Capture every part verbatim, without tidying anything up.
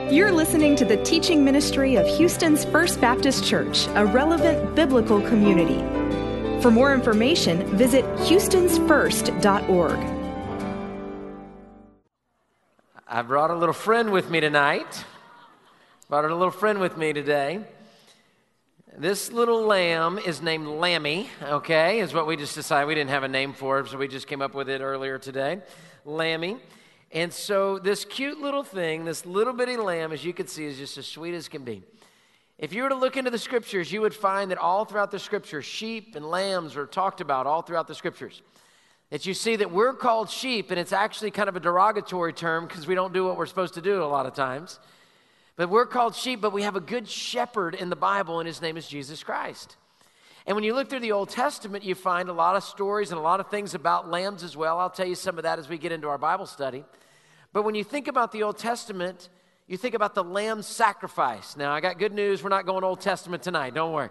You're listening to the teaching ministry of Houston's First Baptist Church, a relevant biblical community. For more information, visit houstons first dot org. I brought a little friend with me tonight. Brought a little friend with me today. This little lamb is named Lammy, okay, is what we just decided. We didn't have a name for it, so we just came up with it earlier today. Lammy. And so this cute little thing, this little bitty lamb, as you can see, is just as sweet as can be. If you were to look into the scriptures, you would find that all throughout the scriptures, sheep and lambs are talked about all throughout the scriptures. That you see that we're called sheep, and it's actually kind of a derogatory term because we don't do what we're supposed to do a lot of times. But we're called sheep, but we have a good shepherd in the Bible, and his name is Jesus Christ. And when you look through the Old Testament, you find a lot of stories and a lot of things about lambs as well. I'll tell you some of that as we get into our Bible study. But when you think about the Old Testament, you think about the lamb sacrifice. Now, I got good news. We're not going Old Testament tonight. Don't worry.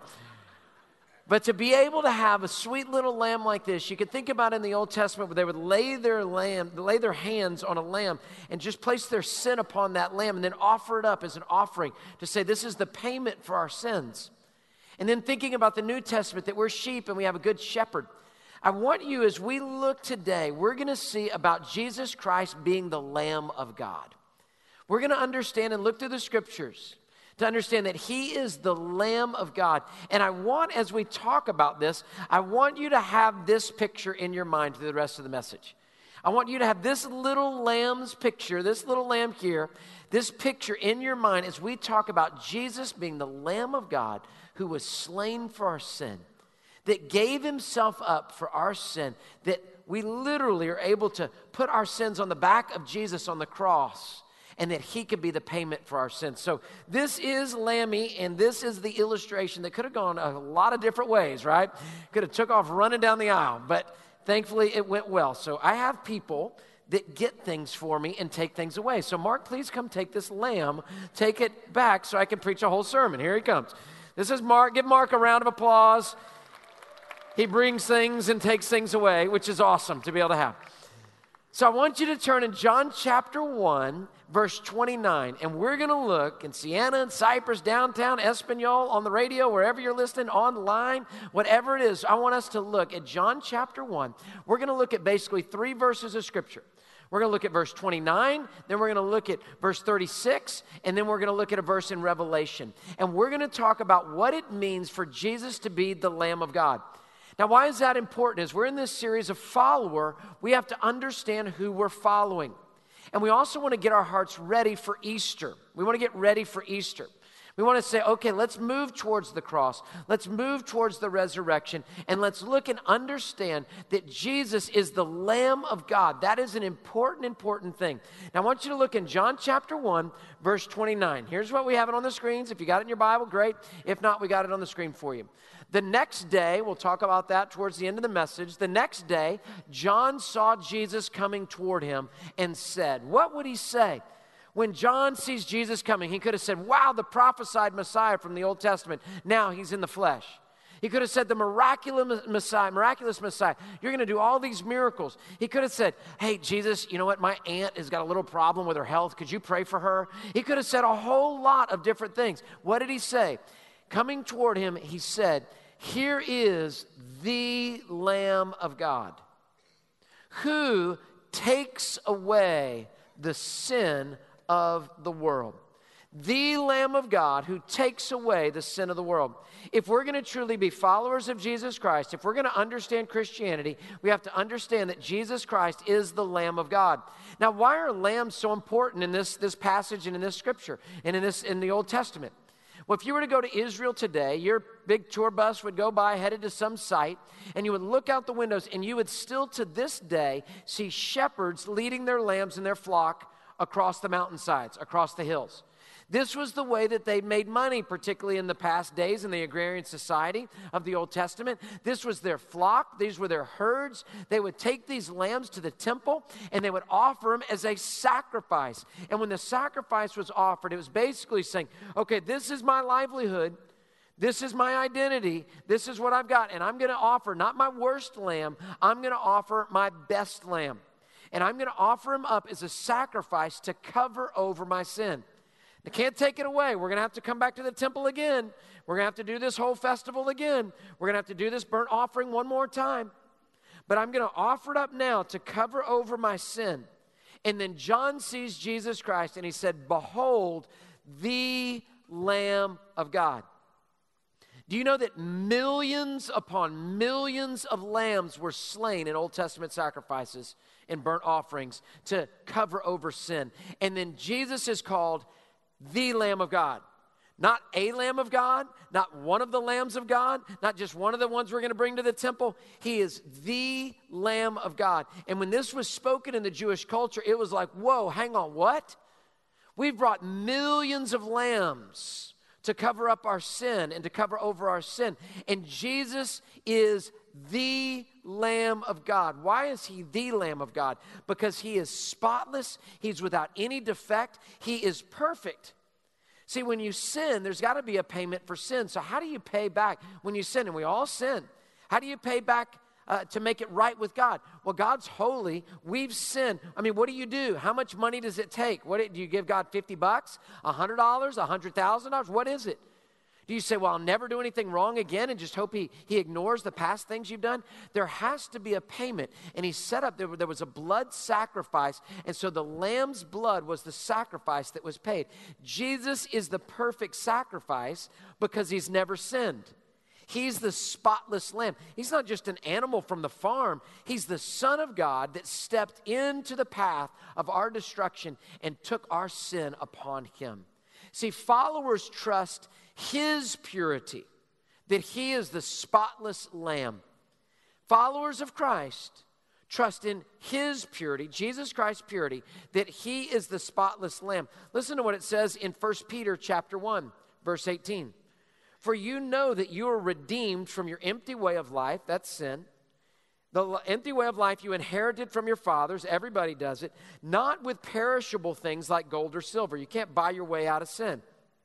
But to be able to have a sweet little lamb like this, you could think about in the Old Testament where they would lay their lamb, lay their hands on a lamb and just place their sin upon that lamb and then offer it up as an offering to say this is the payment for our sins. And then thinking about the New Testament that we're sheep and we have a good shepherd. I want you, as we look today, we're going to see about Jesus Christ being the Lamb of God. We're going to understand and look through the scriptures to understand that he is the Lamb of God. And I want, as we talk about this, I want you to have this picture in your mind through the rest of the message. I want you to have this little lamb's picture, this little lamb here, this picture in your mind as we talk about Jesus being the Lamb of God who was slain for our sin, that gave himself up for our sin, that we literally are able to put our sins on the back of Jesus on the cross, and that he could be the payment for our sins. So this is Lammy, and this is the illustration that could have gone a lot of different ways, right? Could have took off running down the aisle, but thankfully it went well. So I have people that get things for me and take things away. So Mark, please come take this lamb, take it back so I can preach a whole sermon. Here he comes. This is Mark. Give Mark a round of applause. He brings things and takes things away, which is awesome to be able to have. So I want you to turn in John chapter one, verse twenty-nine, and we're going to look in Sienna and Cypress, downtown, Espanol, on the radio, wherever you're listening, online, whatever it is. I want us to look at John chapter one. We're going to look at basically three verses of Scripture. We're going to look at verse twenty-nine, then we're going to look at verse thirty-six, and then we're going to look at a verse in Revelation. And we're going to talk about what it means for Jesus to be the Lamb of God. Now, why is that important? As we're in this series of follower, we have to understand who we're following. And we also want to get our hearts ready for Easter. We want to get ready for Easter. We want to say, okay, let's move towards the cross. Let's move towards the resurrection. And let's look and understand that Jesus is the Lamb of God. That is an important, important thing. Now, I want you to look in John chapter one, verse twenty-nine. Here's what we have it on the screens. If you got it in your Bible, great. If not, we got it on the screen for you. The next day, we'll talk about that towards the end of the message. The next day, John saw Jesus coming toward him and said, what would he say? When John sees Jesus coming, he could have said, wow, the prophesied Messiah from the Old Testament. Now he's in the flesh. He could have said the miraculous Messiah, miraculous Messiah. You're going to do all these miracles. He could have said, hey, Jesus, you know what? My aunt has got a little problem with her health. Could you pray for her? He could have said a whole lot of different things. What did he say? Coming toward him, he said, here is the Lamb of God who takes away the sin of the world. The Lamb of God who takes away the sin of the world. If we're going to truly be followers of Jesus Christ, if we're going to understand Christianity, we have to understand that Jesus Christ is the Lamb of God. Now, why are lambs so important in this, this passage and in this scripture and in this in the Old Testament? Well, if you were to go to Israel today, your big tour bus would go by, headed to some site, and you would look out the windows, and you would still to this day see shepherds leading their lambs and their flock across the mountainsides, across the hills. This was the way that they made money, particularly in the past days in the agrarian society of the Old Testament. This was their flock. These were their herds. They would take these lambs to the temple, and they would offer them as a sacrifice. And when the sacrifice was offered, it was basically saying, okay, this is my livelihood. This is my identity. This is what I've got. And I'm going to offer not my worst lamb. I'm going to offer my best lamb. And I'm going to offer him up as a sacrifice to cover over my sin. I can't take it away. We're going to have to come back to the temple again. We're going to have to do this whole festival again. We're going to have to do this burnt offering one more time. But I'm going to offer it up now to cover over my sin. And then John sees Jesus Christ and he said, behold, the Lamb of God. Do you know that millions upon millions of lambs were slain in Old Testament sacrifices and burnt offerings to cover over sin? And then Jesus is called the Lamb of God. Not a Lamb of God, not one of the lambs of God, not just one of the ones we're going to bring to the temple. He is the Lamb of God. And when this was spoken in the Jewish culture, it was like, whoa, hang on, what? We've brought millions of lambs to cover up our sin and to cover over our sin. And Jesus is the Lamb of God. Why is he the Lamb of God? Because he is spotless. He's without any defect. He is perfect. See, when you sin, there's got to be a payment for sin. So how do you pay back when you sin? And we all sin. How do you pay back uh, to make it right with God? Well, God's holy. We've sinned. I mean, what do you do? How much money does it take? What do you give God fifty bucks, one hundred dollars, one hundred thousand dollars? What is it? Do you say, well, I'll never do anything wrong again and just hope he, he ignores the past things you've done? There has to be a payment. And he set up, there, there was a blood sacrifice. And so the lamb's blood was the sacrifice that was paid. Jesus is the perfect sacrifice because he's never sinned. He's the spotless lamb. He's not just an animal from the farm. He's the Son of God that stepped into the path of our destruction and took our sin upon him. See, followers trust his purity, that he is the spotless lamb. Followers of Christ trust in his purity, Jesus Christ's purity, that he is the spotless lamb. Listen to what it says in First Peter chapter one, verse eighteen. For you know that you are redeemed from your empty way of life, that's sin, the empty way of life you inherited from your fathers, everybody does it, not with perishable things like gold or silver. You can't buy your way out of sin.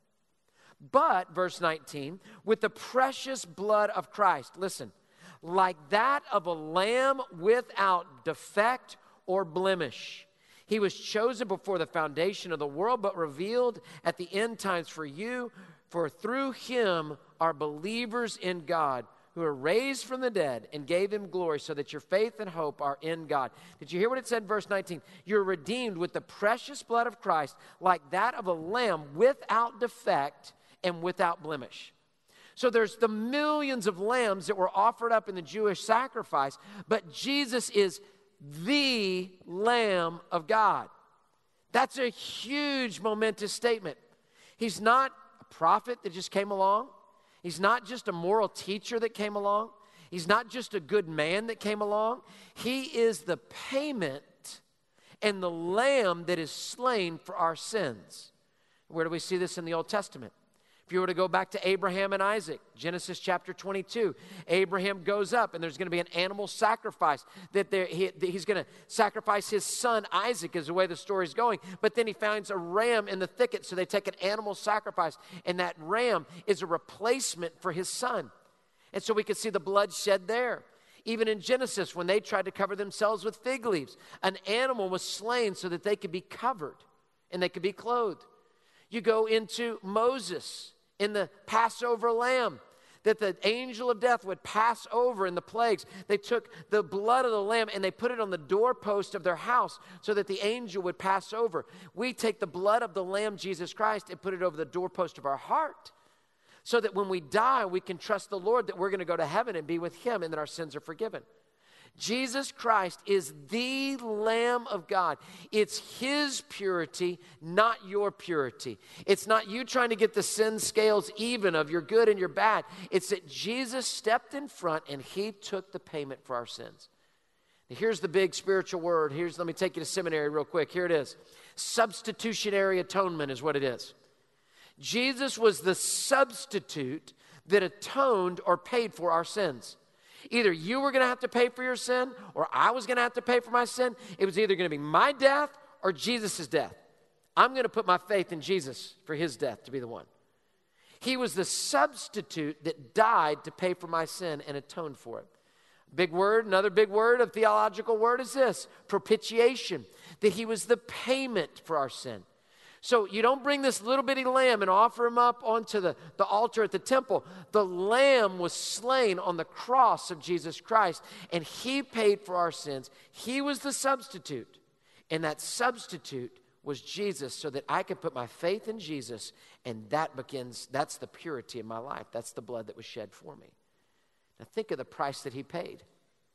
But, verse nineteen, with the precious blood of Christ, listen, like that of a lamb without defect or blemish. He was chosen before the foundation of the world, but revealed at the end times for you, for through him are believers in God, who are raised from the dead and gave him glory, so that your faith and hope are in God. Did you hear what it said in verse nineteen? You're redeemed with the precious blood of Christ, like that of a lamb without defect and without blemish. So there's the millions of lambs that were offered up in the Jewish sacrifice, but Jesus is the Lamb of God. That's a huge momentous statement. He's not a prophet that just came along. He's not just a moral teacher that came along. He's not just a good man that came along. He is the payment and the lamb that is slain for our sins. Where do we see this in the Old Testament? If you were to go back to Abraham and Isaac, Genesis chapter twenty-two, Abraham goes up and there's going to be an animal sacrifice that there, he, he's going to sacrifice his son Isaac is the way the story's going. But then he finds a ram in the thicket, so they take an animal sacrifice, and that ram is a replacement for his son. And so we could see the blood shed there. Even in Genesis, when they tried to cover themselves with fig leaves, an animal was slain so that they could be covered and they could be clothed. You go into Moses in the Passover lamb, that the angel of death would pass over in the plagues. They took the blood of the lamb and they put it on the doorpost of their house so that the angel would pass over. We take the blood of the lamb, Jesus Christ, and put it over the doorpost of our heart so that when we die, we can trust the Lord that we're going to go to heaven and be with him and that our sins are forgiven. Jesus Christ is the Lamb of God. It's his purity, not your purity. It's not you trying to get the sin scales even of your good and your bad. It's that Jesus stepped in front and he took the payment for our sins. Now, here's the big spiritual word. Here's, let me take you to seminary real quick. Here it is. Substitutionary atonement is what it is. Jesus was the substitute that atoned or paid for our sins. Either you were going to have to pay for your sin or I was going to have to pay for my sin. It was either going to be my death or Jesus' death. I'm going to put my faith in Jesus for his death to be the one. He was the substitute that died to pay for my sin and atoned for it. Big word, another big word, a theological word is this, propitiation, that he was the payment for our sin. So you don't bring this little bitty lamb and offer him up onto the, the altar at the temple. The lamb was slain on the cross of Jesus Christ, and he paid for our sins. He was the substitute, and that substitute was Jesus, so that I could put my faith in Jesus, and that begins, that's the purity of my life. That's the blood that was shed for me. Now think of the price that he paid.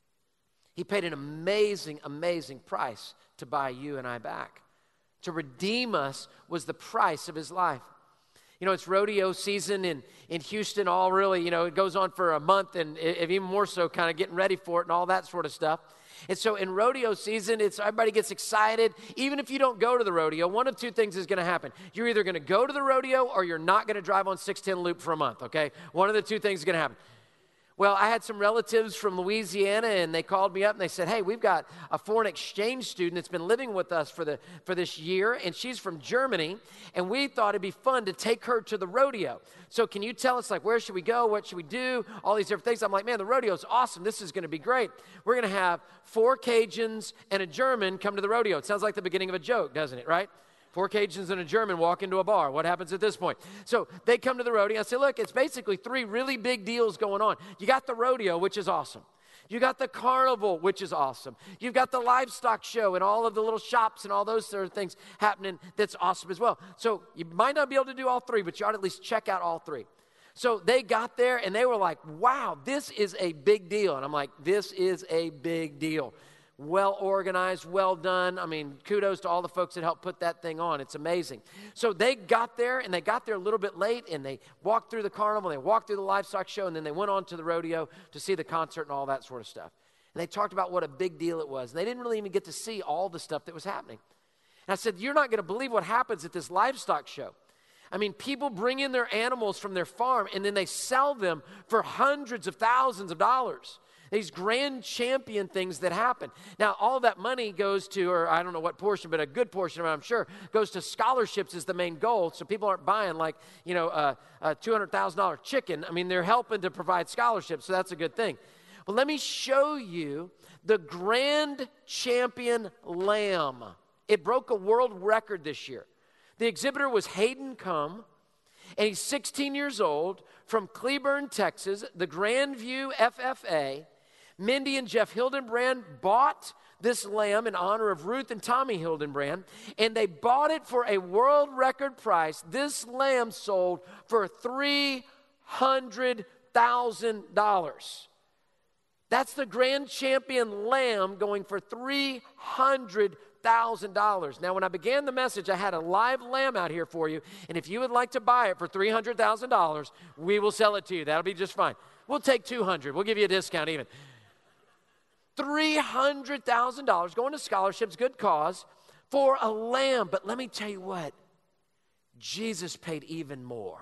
He paid an amazing, amazing price to buy you and I back. To redeem us was the price of his life. You know, it's rodeo season in, in Houston, all really, you know, it goes on for a month, and if even more so, kind of getting ready for it and all that sort of stuff. And so in rodeo season, it's everybody gets excited. Even if you don't go to the rodeo, one of two things is going to happen. You're either going to go to the rodeo or you're not going to drive on six ten loop for a month, okay? One of the two things is going to happen. Well, I had some relatives from Louisiana, and they called me up, and they said, hey, we've got a foreign exchange student that's been living with us for the for this year, and she's from Germany, and we thought it'd be fun to take her to the rodeo. So can you tell us, like, where should we go? What should we do? All these different things. I'm like, man, the rodeo's awesome. This is going to be great. We're going to have four Cajuns and a German come to the rodeo. It sounds like the beginning of a joke, doesn't it, right? Four Cajuns and a German walk into a bar. What happens at this point? So they come to the rodeo. I say, look, it's basically three really big deals going on. You got the rodeo, which is awesome. You got the carnival, which is awesome. You've got the livestock show and all of the little shops and all those sort of things happening that's awesome as well. So you might not be able to do all three, but you ought to at least check out all three. So they got there, and they were like, wow, this is a big deal. And I'm like, this is a big deal. Well organized, well done. I mean, kudos to all the folks that helped put that thing on. It's amazing. So they got there, and they got there a little bit late, and they walked through the carnival, they walked through the livestock show, and then they went on to the rodeo to see the concert and all that sort of stuff. And they talked about what a big deal it was. And they didn't really even get to see all the stuff that was happening. And I said, you're not going to believe what happens at this livestock show. I mean, people bring in their animals from their farm, and then they sell them for hundreds of thousands of dollars. These grand champion things that happen. Now, all that money goes to, or I don't know what portion, but a good portion of it, I'm sure, goes to scholarships is the main goal. So people aren't buying like, you know, a, a two hundred thousand dollars chicken. I mean, they're helping to provide scholarships, so that's a good thing. Well, let me show you the grand champion lamb. It broke a world record this year. The exhibitor was Hayden Cum, and he's sixteen years old from Cleburne, Texas, the Grandview F F A. Mindy and Jeff Hildenbrand bought this lamb in honor of Ruth and Tommy Hildenbrand, and they bought it for a world record price. This lamb sold for three hundred thousand dollars. That's the grand champion lamb going for three hundred thousand dollars. Now, when I began the message, I had a live lamb out here for you, and if you would like to buy it for three hundred thousand dollars, we will sell it to you. That'll be just fine. We'll take two hundred dollars. We'll give you a discount even. three hundred thousand dollars going to scholarships, good cause, for a lamb. But let me tell you what, Jesus paid even more.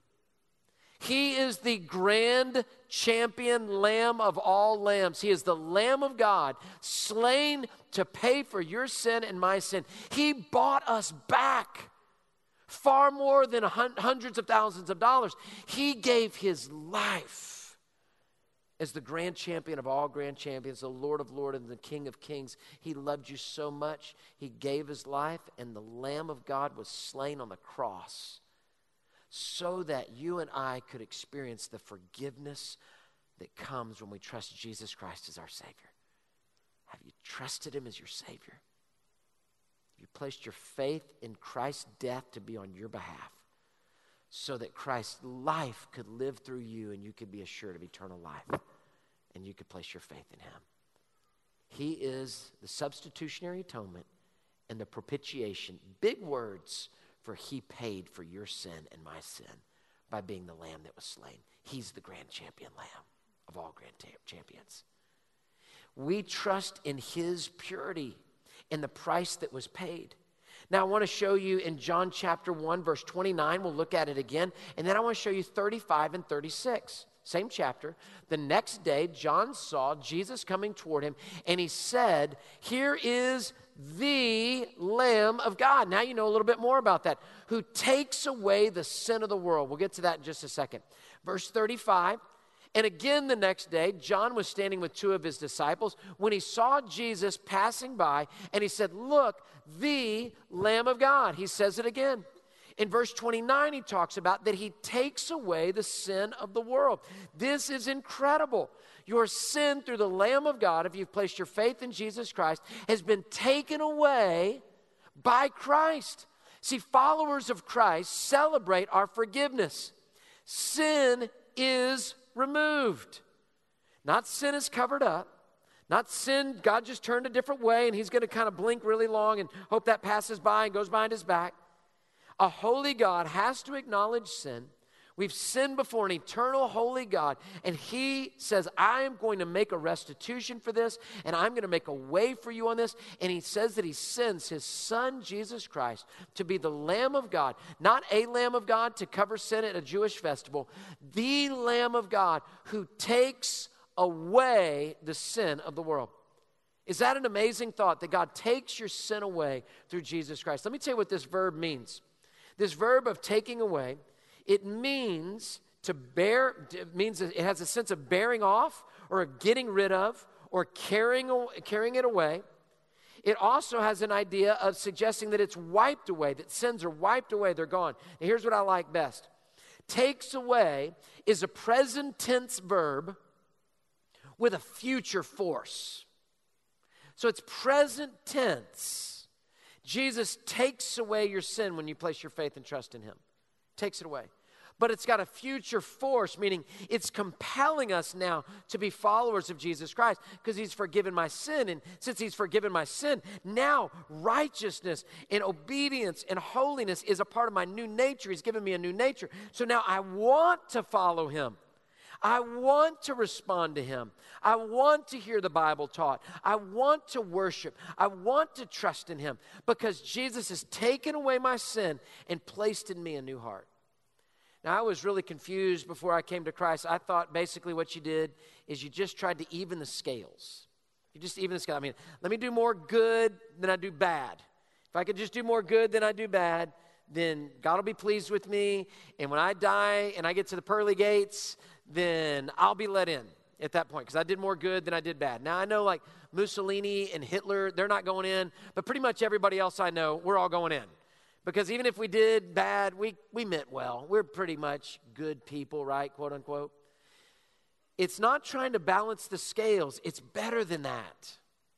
He is the grand champion lamb of all lambs. He is the Lamb of God, slain to pay for your sin and my sin. He bought us back far more than hundreds of thousands of dollars. He gave his life as the grand champion of all grand champions, the Lord of lords and the King of kings. He loved you so much, he gave his life, and the Lamb of God was slain on the cross so that you and I could experience the forgiveness that comes when we trust Jesus Christ as our Savior. Have you trusted him as your Savior? Have you placed your faith in Christ's death to be on your behalf so that Christ's life could live through you and you could be assured of eternal life and you could place your faith in him? He is the substitutionary atonement and the propitiation. Big words, for he paid for your sin and my sin by being the lamb that was slain. He's the grand champion lamb of all grand ta- champions. We trust in his purity and the price that was paid. Now, I want to show you in John chapter one, verse twenty-nine. We'll look at it again. And then I want to show you thirty-five and thirty-six. Same chapter. The next day, John saw Jesus coming toward him, and he said, here is the Lamb of God. Now you know a little bit more about that. Who takes away the sin of the world. We'll get to that in just a second. Verse thirty-five. And again the next day, John was standing with two of his disciples when he saw Jesus passing by, and he said, look, the Lamb of God. He says it again. In verse twenty-nine, he talks about that he takes away the sin of the world. This is incredible. Your sin through the Lamb of God, if you've placed your faith in Jesus Christ, has been taken away by Christ. See, followers of Christ celebrate our forgiveness. Sin is removed. Not sin is covered up. Not sin, God just turned a different way and he's going to kind of blink really long and hope that passes by and goes behind his back. A holy God has to acknowledge sin. We've sinned before an eternal holy God, and he says, I am going to make a restitution for this, and I'm going to make a way for you on this. And he says that he sends his son, Jesus Christ, to be the Lamb of God, not a Lamb of God to cover sin at a Jewish festival, the Lamb of God who takes away the sin of the world. Is that an amazing thought, that God takes your sin away through Jesus Christ? Let me tell you what this verb means. This verb of taking away, it means to bear, it means it has a sense of bearing off or getting rid of or carrying, carrying it away. It also has an idea of suggesting that it's wiped away, that sins are wiped away, they're gone. Now here's what I like best. Takes away is a present tense verb with a future force. So it's present tense. Jesus takes away your sin when you place your faith and trust in him. Takes it away. But it's got a future force, meaning it's compelling us now to be followers of Jesus Christ because he's forgiven my sin. And since he's forgiven my sin, now righteousness and obedience and holiness is a part of my new nature. He's given me a new nature. So now I want to follow him. I want to respond to him. I want to hear the Bible taught. I want to worship. I want to trust in him because Jesus has taken away my sin and placed in me a new heart. Now, I was really confused before I came to Christ. I thought basically what you did is you just tried to even the scales. You just even the scale. I mean, let me do more good than I do bad. If I could just do more good than I do bad, then God will be pleased with me. And when I die and I get to the pearly gates, then I'll be let in at that point because I did more good than I did bad. Now, I know like Mussolini and Hitler, they're not going in, but pretty much everybody else I know, we're all going in. Because even if we did bad, we, we meant well. We're pretty much good people, right, quote unquote. It's not trying to balance the scales. It's better than that.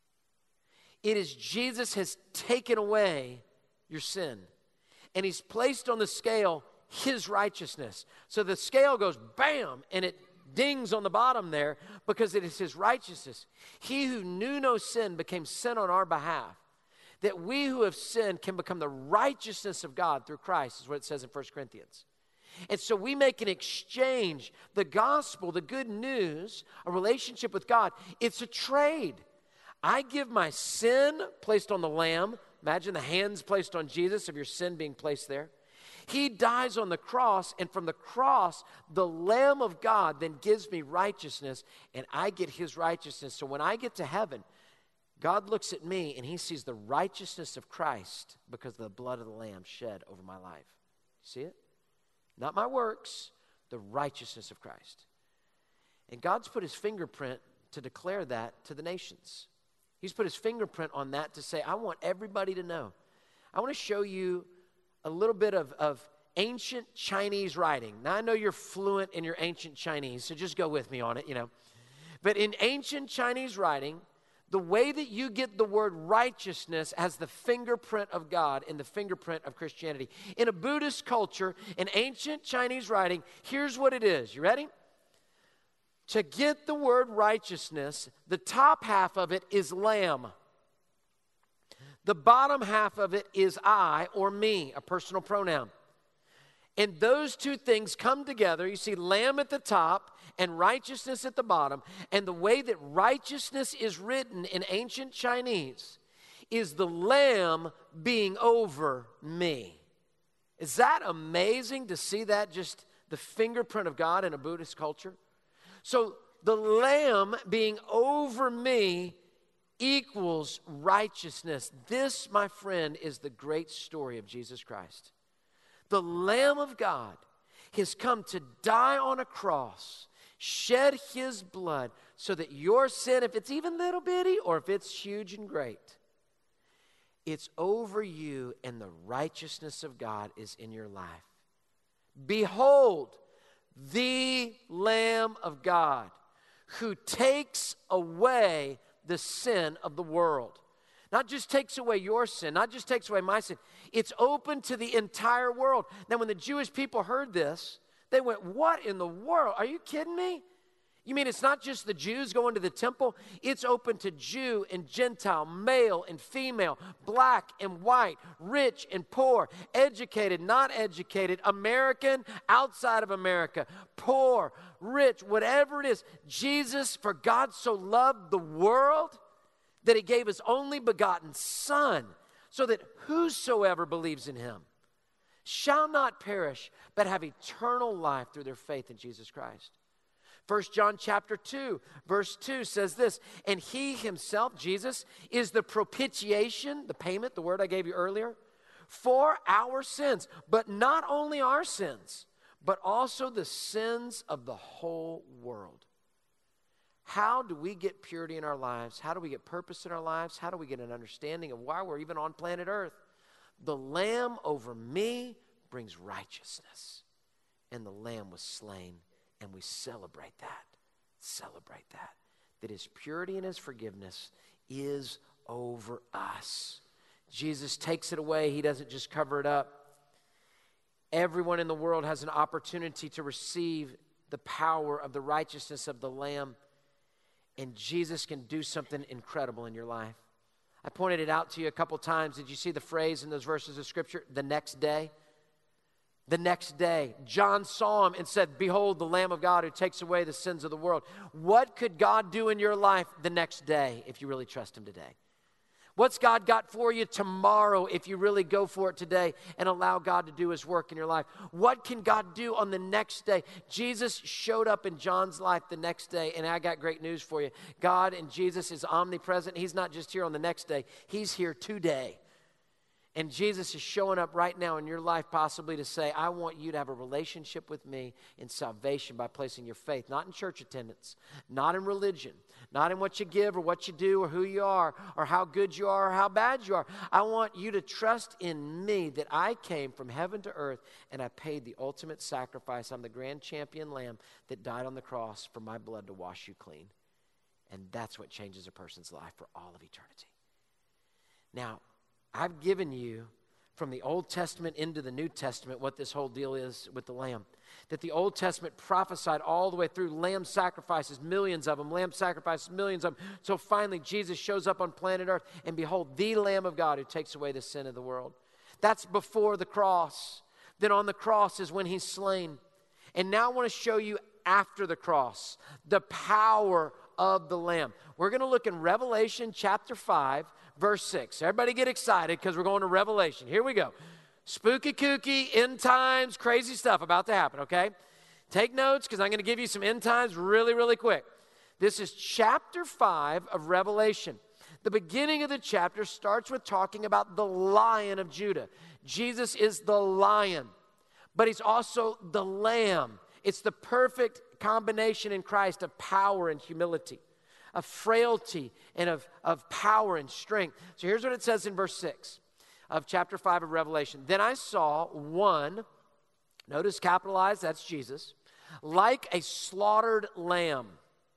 It is Jesus has taken away your sin. And he's placed on the scale his righteousness. So the scale goes bam, and it dings on the bottom there because it is his righteousness. He who knew no sin became sin on our behalf, that we who have sinned can become the righteousness of God through Christ, is what it says in First Corinthians. And so we make an exchange. The gospel, the good news, a relationship with God, it's a trade. I give my sin placed on the Lamb. Imagine the hands placed on Jesus of your sin being placed there. He dies on the cross, and from the cross, the Lamb of God then gives me righteousness, and I get his righteousness. So when I get to heaven, God looks at me, and he sees the righteousness of Christ because of the blood of the Lamb shed over my life. See it? Not my works, the righteousness of Christ. And God's put his fingerprint to declare that to the nations. He's put his fingerprint on that to say, I want everybody to know. I want to show you a little bit of, of ancient Chinese writing. Now, I know you're fluent in your ancient Chinese, so just go with me on it, you know. But in ancient Chinese writing, the way that you get the word righteousness has the fingerprint of God and the fingerprint of Christianity. In a Buddhist culture, in ancient Chinese writing, here's what it is. You ready? To get the word righteousness, the top half of it is lamb. The bottom half of it is I or me, a personal pronoun. And those two things come together. You see lamb at the top and righteousness at the bottom. And the way that righteousness is written in ancient Chinese is the lamb being over me. Is that amazing to see that, just the fingerprint of God in a Buddhist culture? So the lamb being over me equals righteousness. This, my friend, is the great story of Jesus Christ. The Lamb of God has come to die on a cross. shed his blood so that your sin, if it's even little bitty or if it's huge and great, it's over you and the righteousness of God is in your life. Behold, the Lamb of God who takes away the sin of the world. Not just takes away your sin, not just takes away my sin. It's open to the entire world. Now, when the Jewish people heard this, they went, what in the world? Are you kidding me? You mean it's not just the Jews going to the temple? It's open to Jew and Gentile, male and female, black and white, rich and poor, educated, not educated, American, outside of America, poor, rich, whatever it is. Jesus, for God so loved the world that he gave his only begotten Son, so that whosoever believes in him shall not perish, but have eternal life through their faith in Jesus Christ. First John chapter two, verse two says this, and he himself, Jesus, is the propitiation, the payment, the word I gave you earlier, for our sins, but not only our sins, but also the sins of the whole world. How do we get purity in our lives? How do we get purpose in our lives? How do we get an understanding of why we're even on planet Earth? The Lamb over me brings righteousness, and the Lamb was slain. And we celebrate that, celebrate that, that his purity and his forgiveness is over us. Jesus takes it away. He doesn't just cover it up. Everyone in the world has an opportunity to receive the power of the righteousness of the Lamb, and Jesus can do something incredible in your life. I pointed it out to you a couple times. Did you see the phrase in those verses of Scripture, the next day? The next day, John saw him and said, behold, the Lamb of God who takes away the sins of the world. What could God do in your life the next day if you really trust him today? What's God got for you tomorrow if you really go for it today and allow God to do his work in your life? What can God do on the next day? Jesus showed up in John's life the next day, and I got great news for you. God and Jesus is omnipresent. He's not just here on the next day. He's here today. And Jesus is showing up right now in your life possibly to say, I want you to have a relationship with me in salvation by placing your faith, not in church attendance, not in religion, not in what you give or what you do or who you are or how good you are or how bad you are. I want you to trust in me that I came from heaven to earth and I paid the ultimate sacrifice. I'm the grand champion lamb that died on the cross for my blood to wash you clean. And that's what changes a person's life for all of eternity. Now, I've given you from the Old Testament into the New Testament what this whole deal is with the lamb. That the Old Testament prophesied all the way through lamb sacrifices, millions of them, lamb sacrifices, millions of them. So finally Jesus shows up on planet Earth, and behold, the Lamb of God who takes away the sin of the world. That's before the cross. Then on the cross is when he's slain. And now I want to show you after the cross, the power of the Lamb. We're going to look in Revelation chapter five, verse six. Everybody get excited because we're going to Revelation. Here we go. Spooky kooky, end times, crazy stuff about to happen, okay? Take notes because I'm going to give you some end times really, really quick. This is chapter five of Revelation. The beginning of the chapter starts with talking about the Lion of Judah. Jesus is the lion, but he's also the lamb. It's the perfect combination in Christ of power and humility, of frailty and of, of power and strength. So here's what it says in verse six of chapter five of Revelation. Then I saw one, notice capitalized, that's Jesus, like a slaughtered lamb,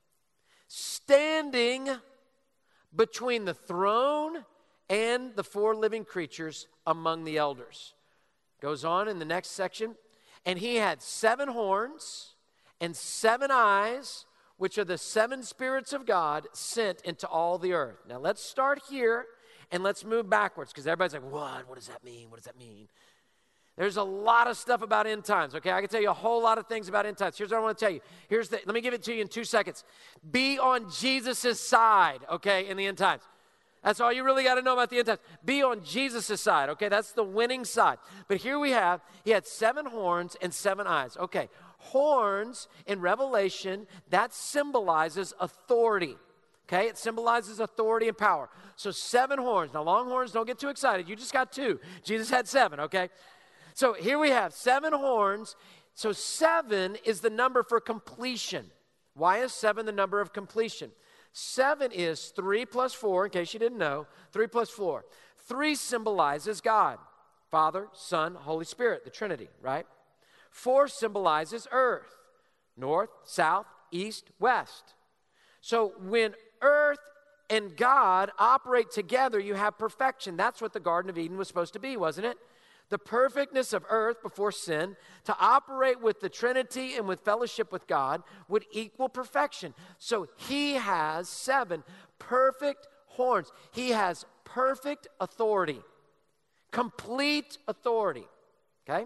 standing between the throne and the four living creatures among the elders. Goes on in the next section. And he had seven horns and seven eyes, which are the seven spirits of God sent into all the earth. Now let's start here and let's move backwards because everybody's like, what? What does that mean? What does that mean? There's a lot of stuff about end times, okay? I can tell you a whole lot of things about end times. Here's what I want to tell you. Here's the, let me give it to you in two seconds. Be on Jesus' side, okay, in the end times. That's all you really got to know about the end times. Be on Jesus' side, okay? That's the winning side. But here we have, he had seven horns and seven eyes. Okay, horns in Revelation, that symbolizes authority, okay? It symbolizes authority and power. So seven horns. Now, long horns, don't get too excited. You just got two. Jesus had seven, okay? So here we have seven horns. So seven is the number for completion. Why is seven the number of completion? Seven is three plus four, in case you didn't know. Three plus four. Three symbolizes God, Father, Son, Holy Spirit, the Trinity, right? Four symbolizes earth, north, south, east, west. So when earth and God operate together, you have perfection. That's what the Garden of Eden was supposed to be, wasn't it? The perfectness of earth before sin, to operate with the Trinity and with fellowship with God would equal perfection. So he has seven perfect horns. He has perfect authority, complete authority, okay?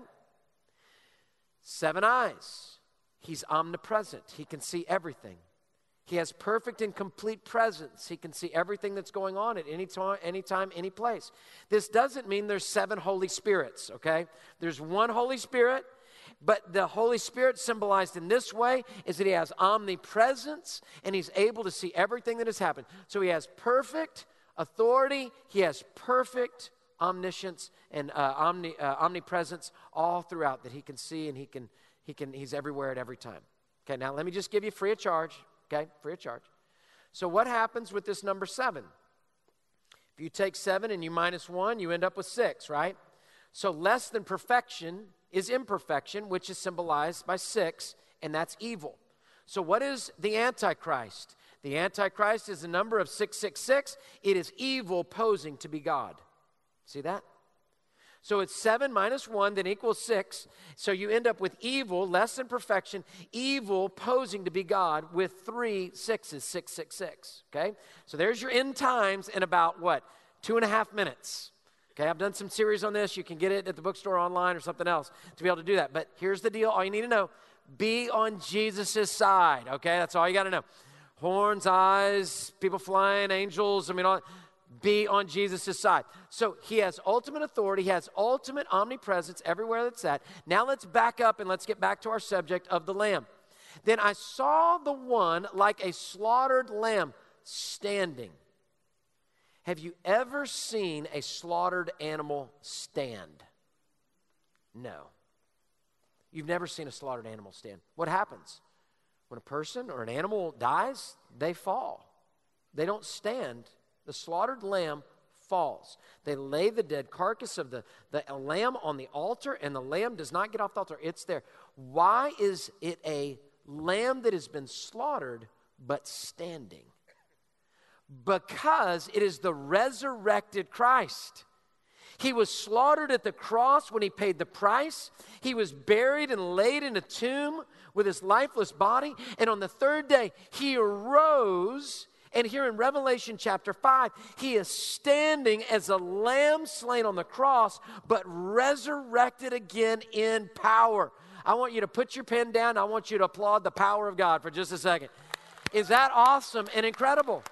Seven eyes. He's omnipresent. He can see everything. He has perfect and complete presence. He can see everything that's going on at any time, any time, any place. This doesn't mean there's seven Holy Spirits, okay? There's one Holy Spirit, but the Holy Spirit symbolized in this way is that he has omnipresence and he's able to see everything that has happened. So he has perfect authority. He has perfect omniscience and uh, omni, uh, omnipresence all throughout that he can see and he can, he can, he's everywhere at every time. Okay, now let me just give you free of charge. Okay, free of charge. So what happens with this number seven? If you take seven and you minus one, you end up with six, right? So less than perfection is imperfection, which is symbolized by six, and that's evil. So what is the Antichrist? The Antichrist is the number of six six six. It is evil posing to be God. See that? So it's seven minus one, then equals six. So you end up with evil, less than perfection, evil posing to be God with three sixes, six, six, six, okay? So there's your end times in about, what, two and a half minutes. Okay, I've done some series on this. You can get it at the bookstore online or something else to be able to do that. But here's the deal. All you need to know, be on Jesus' side, okay? That's all you got to know. Horns, eyes, people flying, angels, I mean, all be on Jesus' side. So he has ultimate authority. He has ultimate omnipresence everywhere that's at. Now let's back up and let's get back to our subject of the Lamb. Then I saw the one like a slaughtered lamb standing. Have you ever seen a slaughtered animal stand? No. You've never seen a slaughtered animal stand. What happens? When a person or an animal dies, they fall. They don't stand. The slaughtered lamb falls. They lay the dead carcass of the, the lamb on the altar, and the lamb does not get off the altar. It's there. Why is it a lamb that has been slaughtered but standing? Because it is the resurrected Christ. He was slaughtered at the cross when he paid the price. He was buried and laid in a tomb with his lifeless body. And on the third day, he arose. And here in Revelation chapter five, he is standing as a lamb slain on the cross, but resurrected again in power. I want you to put your pen down. I want you to applaud the power of God for just a second. Is that awesome and incredible?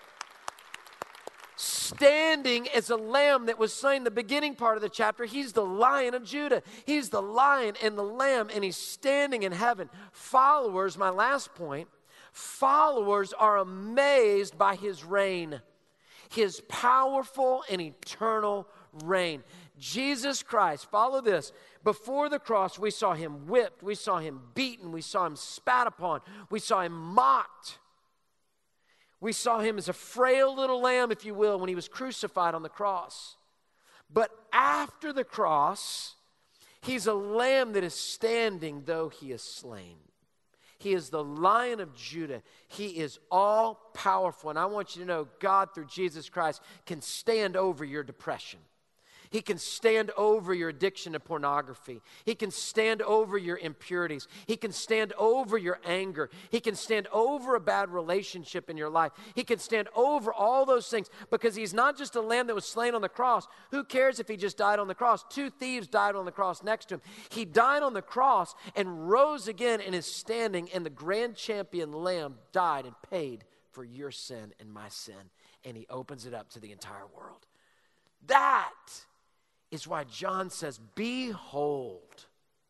Standing as a lamb that was slain, the beginning part of the chapter, he's the Lion of Judah. He's the lion and the lamb, and he's standing in heaven. Followers, my last point, followers are amazed by his reign, his powerful and eternal reign. Jesus Christ, follow this. Before the cross, we saw him whipped, we saw him beaten, we saw him spat upon, we saw him mocked. We saw him as a frail little lamb, if you will, when he was crucified on the cross. But after the cross, he's a lamb that is standing, though he is slain. He is the Lion of Judah. He is all powerful. And I want you to know God, through Jesus Christ, can stand over your depression. He can stand over your addiction to pornography. He can stand over your impurities. He can stand over your anger. He can stand over a bad relationship in your life. He can stand over all those things because he's not just a lamb that was slain on the cross. Who cares if he just died on the cross? Two thieves died on the cross next to him. He died on the cross and rose again and is standing, and the grand champion lamb died and paid for your sin and my sin, and he opens it up to the entire world. That is why John says, behold,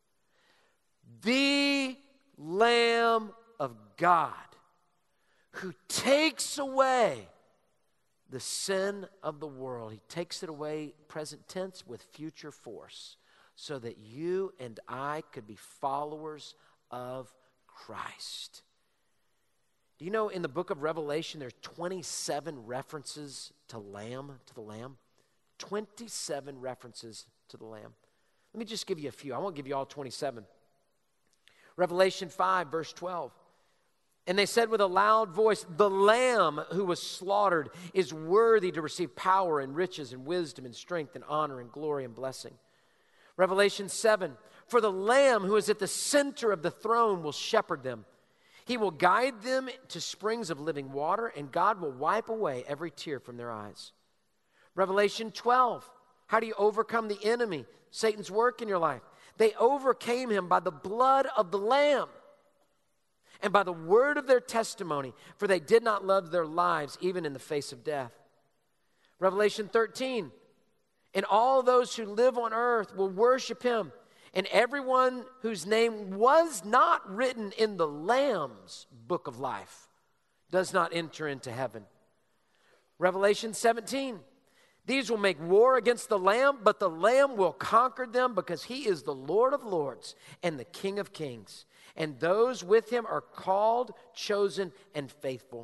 the Lamb of God who takes away the sin of the world. He takes it away, present tense, with future force, so that you and I could be followers of Christ. Do you know in the book of Revelation there's twenty-seven references to lamb, to the lamb? twenty-seven references to the lamb. Let me just give you a few. I won't give you all twenty-seven. Revelation five, verse twelve. And they said with a loud voice, the Lamb who was slaughtered is worthy to receive power and riches and wisdom and strength and honor and glory and blessing. Revelation seven, for the Lamb who is at the center of the throne will shepherd them. He will guide them to springs of living water, and God will wipe away every tear from their eyes. Revelation twelve, how do you overcome the enemy, Satan's work in your life? They overcame him by the blood of the Lamb and by the word of their testimony, for they did not love their lives even in the face of death. Revelation thirteen, and all those who live on earth will worship him, and everyone whose name was not written in the Lamb's book of life does not enter into heaven. Revelation seventeen, these will make war against the Lamb, but the Lamb will conquer them because he is the Lord of lords and the King of kings. And those with him are called, chosen, and faithful.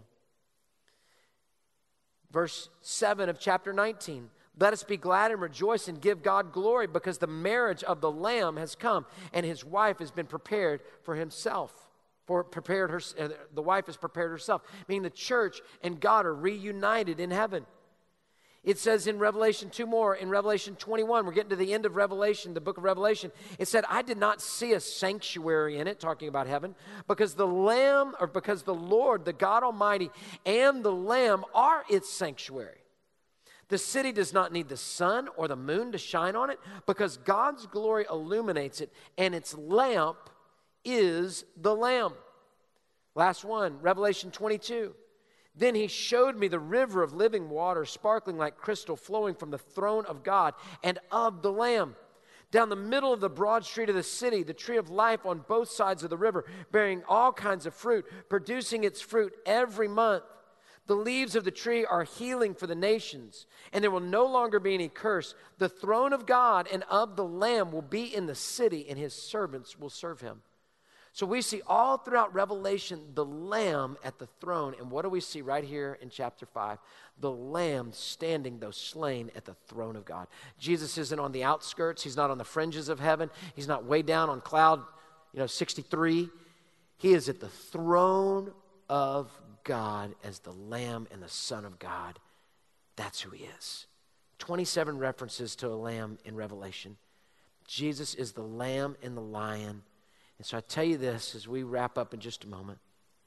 Verse seven of chapter nineteen. Let us be glad and rejoice and give God glory because the marriage of the Lamb has come and his wife has been prepared for himself. For prepared her, the wife has prepared herself. Meaning the church and God are reunited in heaven. It says in Revelation two more, in Revelation twenty-one, we're getting to the end of Revelation, the book of Revelation. It said, I did not see a sanctuary in it, talking about heaven, because the Lamb, or because the Lord, the God Almighty, and the Lamb are its sanctuary. The city does not need the sun or the moon to shine on it, because God's glory illuminates it, and its lamp is the Lamb. Last one, Revelation twenty-two. Then he showed me the river of living water, sparkling like crystal, flowing from the throne of God and of the Lamb. Down the middle of the broad street of the city, the tree of life on both sides of the river, bearing all kinds of fruit, producing its fruit every month. The leaves of the tree are healing for the nations, and there will no longer be any curse. The throne of God and of the Lamb will be in the city, and his servants will serve him. So we see all throughout Revelation the Lamb at the throne. And what do we see right here in chapter five? The Lamb standing, though slain, at the throne of God. Jesus isn't on the outskirts. He's not on the fringes of heaven. He's not way down on cloud, you know, sixty-three. He is at the throne of God as the Lamb and the Son of God. That's who he is. twenty-seven references to a lamb in Revelation. Jesus is the Lamb and the Lion. And so I tell you this as we wrap up in just a moment.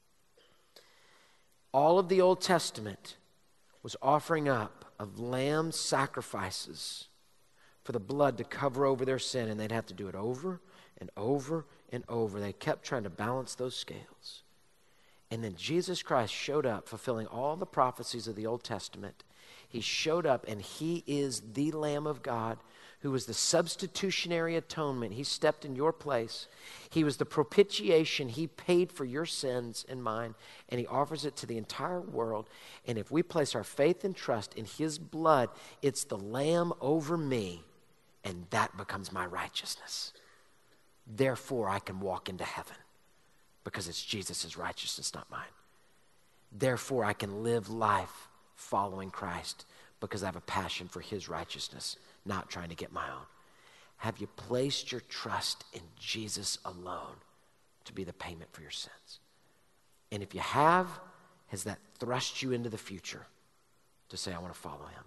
All of the Old Testament was offering up of lamb sacrifices for the blood to cover over their sin, and they'd have to do it over and over and over. They kept trying to balance those scales. And then Jesus Christ showed up, fulfilling all the prophecies of the Old Testament. He showed up, and he is the Lamb of God who was the substitutionary atonement. He stepped in your place. He was the propitiation. He paid for your sins and mine, and he offers it to the entire world. And if we place our faith and trust in his blood, it's the Lamb over me, and that becomes my righteousness. Therefore, I can walk into heaven because it's Jesus' righteousness, not mine. Therefore, I can live life following Christ because I have a passion for his righteousness, not trying to get my own. Have you placed your trust in Jesus alone to be the payment for your sins? And if you have, has that thrust you into the future to say, I want to follow him?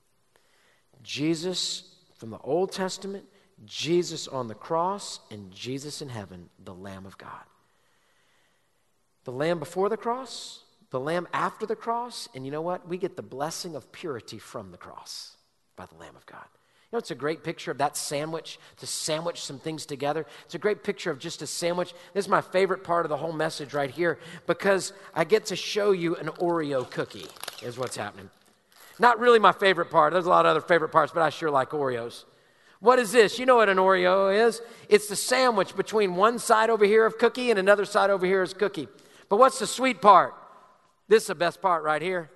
Jesus from the Old Testament, Jesus on the cross, and Jesus in heaven, the Lamb of God. The Lamb before the cross, the Lamb after the cross, and you know what? We get the blessing of purity from the cross by the Lamb of God. You know, it's a great picture of that sandwich, to sandwich some things together. It's a great picture of just a sandwich. This is my favorite part of the whole message right here because I get to show you an Oreo cookie is what's happening. Not really my favorite part. There's a lot of other favorite parts, but I sure like Oreos. What is this? You know what an Oreo is? It's the sandwich between one side over here of cookie and another side over here is cookie. But what's the sweet part? This is the best part right here.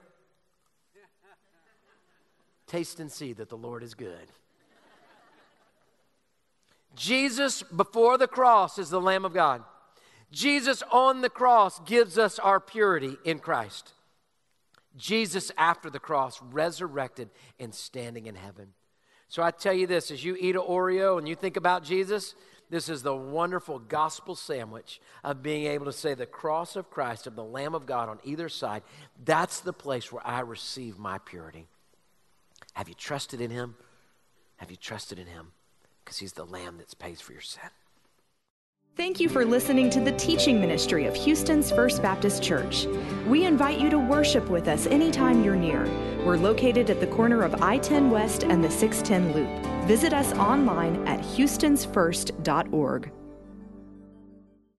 Taste and see that the Lord is good. Jesus before the cross is the Lamb of God. Jesus on the cross gives us our purity in Christ. Jesus after the cross, resurrected and standing in heaven. So I tell you this, as you eat an Oreo and you think about Jesus, this is the wonderful gospel sandwich of being able to say the cross of Christ, of the Lamb of God on either side. That's the place where I receive my purity. Have you trusted in him? Have you trusted in him? Because he's the Lamb that pays for your sin. Thank you for listening to the teaching ministry of Houston's First Baptist Church. We invite you to worship with us anytime you're near. We're located at the corner of I ten West and the six ten Loop. Visit us online at houstons first dot org.